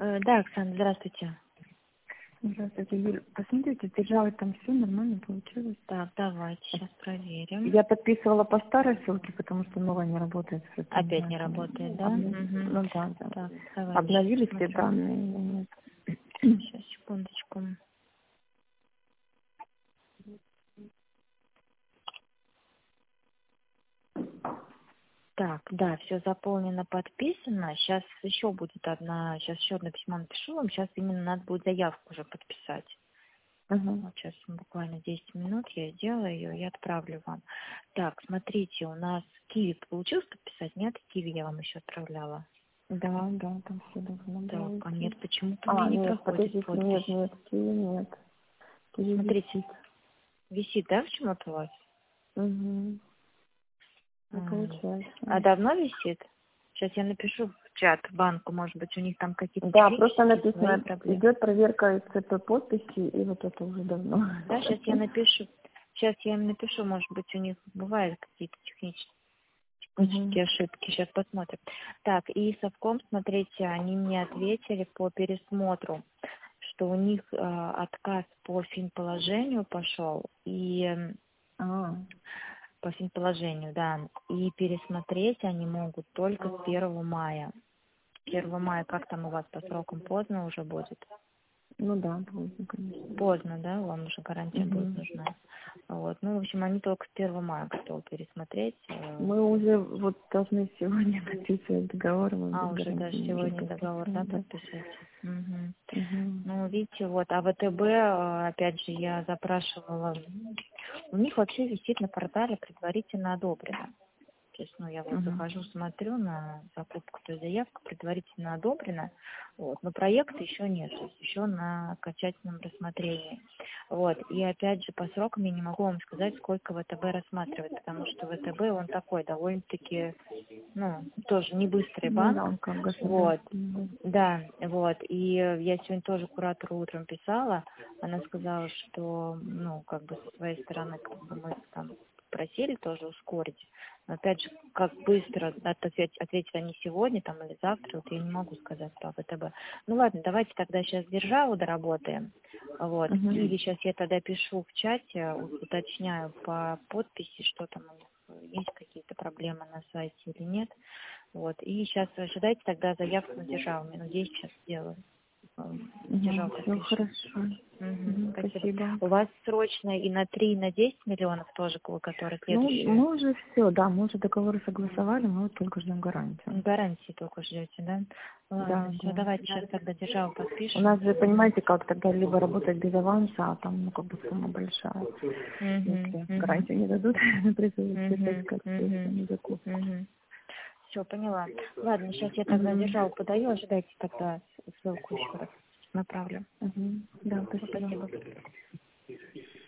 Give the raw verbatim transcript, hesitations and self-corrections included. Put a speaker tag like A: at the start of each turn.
A: Э, Да, Оксана, здравствуйте.
B: Здравствуйте, Юль. Посмотрите, держала там все нормально получилось.
A: Так, давайте сейчас проверим.
B: Я подписывала по старой ссылке, потому что новая не работает. что-то не
A: Опять
B: знаю,
A: не
B: там
A: работает, да?
B: обнов-
A: Мгм.
B: Ну да, да.
A: Так, давайте
B: Обновили все
A: посмотрю.
B: данные или нет?
A: Сейчас, секундочку. Так, да, все заполнено, подписано. Сейчас еще будет одна, сейчас еще одно письмо напишу вам. Сейчас именно надо будет заявку уже подписать.
B: Ага.
A: Вот сейчас буквально десять минут я сделаю ее и отправлю вам. Так, смотрите, у нас Киви получилось подписать? Нет, Киви я вам еще отправляла.
B: Да, да, там все должно
A: Так,
B: было
A: а
B: идти.
A: нет, почему-то у меня
B: А,
A: не
B: нет,
A: проходит
B: подождите, нет,
A: подпись.
B: нет, Киви нет. Киви
A: Смотрите,
B: висит.
A: висит, да, почему-то у вас?
B: Угу. Не
A: М. А
B: получается.
A: давно висит? Сейчас я напишу в чат банку, может быть, у них там какие-то
B: Да, просто
A: технические свои
B: написано,
A: проблемы.
B: идет проверка ЦП подписи, и вот это уже давно.
A: Да, сейчас я напишу. Сейчас я им напишу, может быть, у них бывают какие-то технические
B: Угу.
A: технические ошибки. Сейчас посмотрим. Так, и совком, смотрите, они мне ответили по пересмотру, что у них э, отказ по финположению пошел, и м,
B: А,
A: по финположению, да, и пересмотреть они могут только с первого мая. первого мая, как там у вас по срокам, поздно уже будет?
B: ну да, поздно, конечно.
A: Поздно, да, вам уже гарантия будет
B: Угу.
A: нужна. Вот, ну, в общем, они только с первого мая готовы пересмотреть. э,
B: Мы уже вот должны сегодня подписывать договор, мы
A: А,
B: без
A: уже даже
B: гарантии не можем
A: сегодня договор, да,
B: подписывать, да.
A: подписать? Мгм.
B: Угу.
A: Ну, видите, вот, а ВТБ, э, опять же, я запрашивала, у них вообще висит на портале предварительно одобрено. То есть, ну, я вот
B: Угу.
A: захожу, смотрю на закупку, то есть заявка предварительно одобрена, вот, но проекта еще нет, то есть еще на окончательном рассмотрении. Вот, и опять же, по срокам я не могу вам сказать, сколько ВТБ рассматривает, потому что ВТБ, он такой, довольно-таки, ну, тоже не быстрый
B: Ну да,
A: банк,
B: он как
A: вот,
B: государственный.
A: да, вот, и я сегодня тоже куратору утром писала, она сказала, что, ну, как бы со своей стороны, как бы мы там просили тоже ускорить. Но опять же, как быстро ответить, ответят они сегодня там или завтра, вот я не могу сказать по ВТБ. Ну ладно, давайте тогда сейчас державу доработаем. Вот.
B: Угу.
A: Или сейчас я тогда пишу в чате, уточняю по подписи, что там у них есть какие-то проблемы на сайте или нет. Вот. И сейчас ожидайте тогда заявку на державу. Минут десять сейчас сделаю.
B: Угу.
A: Державу
B: Все
A: подпишем.
B: хорошо.
A: Мгм,
B: Угу.
A: спасибо.
B: Спасибо.
A: У вас срочно и на три, и на десять миллионов тоже, которые
B: Ну,
A: следующие?
B: мы уже все, да, мы уже договоры согласовали, мы вот только ждем гарантию.
A: Гарантии только ждете, да?
B: Да,
A: Ладно, все,
B: да.
A: давайте сейчас тогда державу
B: У нас
A: подпишем.
B: же, понимаете, как тогда либо работать без аванса, а там, ну, как бы сумма большая.
A: Угу,
B: Если
A: угу,
B: гарантию не дадут, придется
A: угу,
B: искать
A: угу,
B: средства на закупку.
A: угу. Все, поняла. Ладно, сейчас я тогда
B: Угу.
A: державу подаю, ожидайте тогда ссылку еще раз направлю.
B: Угу. Да,
A: Всё,
B: спасибо.
A: спасибо.